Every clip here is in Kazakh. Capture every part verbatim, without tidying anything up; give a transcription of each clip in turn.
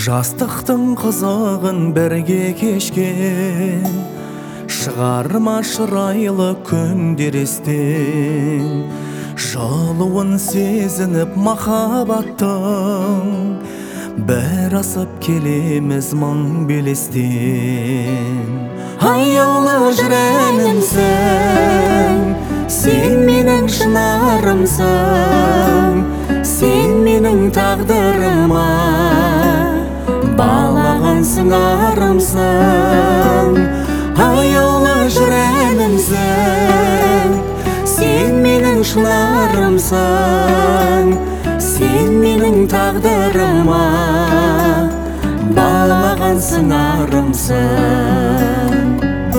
Жастықтың қызығын бірге кешкен, шығарма шырайлы күндер естен. Жалуын сезініп махаббаттың, бір асып келеміз мың белестен. Аяулы жүренімсің, сен менің шынарымсың, сен менің тағдырыма балағансың, арымсың. Аяулы жүренімсің, сен менің шынарымсың, сен менің тағдырыма балағансың, арымсың.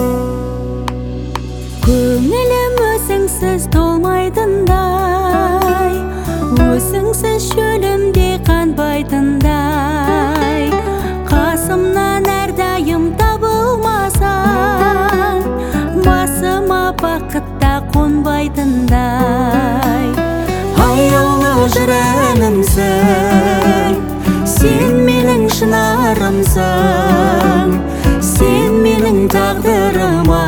Көңілім өзіңсіз толмайтындай, өзіңсіз шөлімде қанбайтындай. Қасымнан әрдайым табылмасаң, басыма бақытта қонбайтындай. Аяулы жүренімсің, сен менің шынарымсың, сен менің тағдырыма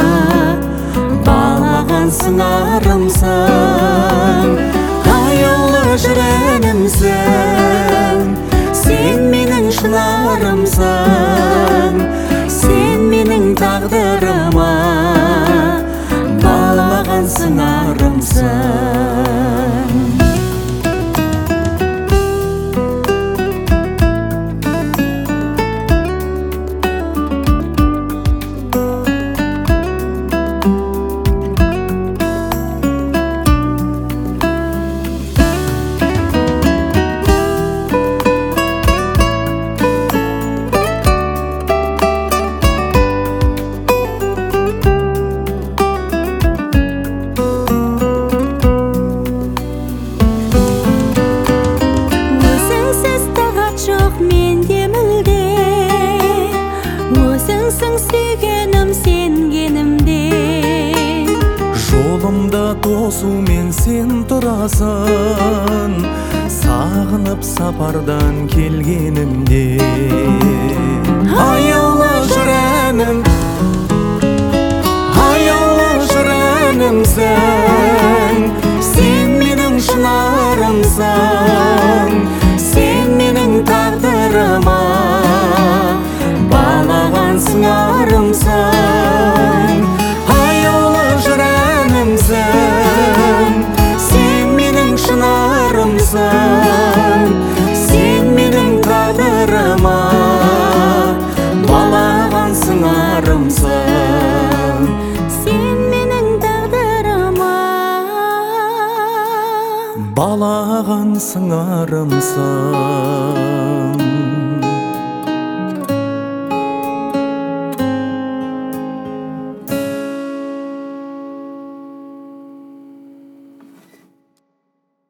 балағансың, арымсың. Аяулы жүренімсің, сен менің шынарымсың, сен менің тағдырыма балағансың, арымсың. Өзіңсің сүйгенім, сенгенімде. Жолымда тосумен сен тұрасың, сағынып сапардан келгенімде. Аяулы жүренім, аяулы жүренімсің, сен менің шынарымсың, сен менің тағдырыма балағансың, арымсың. Аяулы жүренімсің, сен менің шынарымсың, сен менің тағдырыма балағансың, арымсың. Сен менің тағдырыма балағансың, арымсың.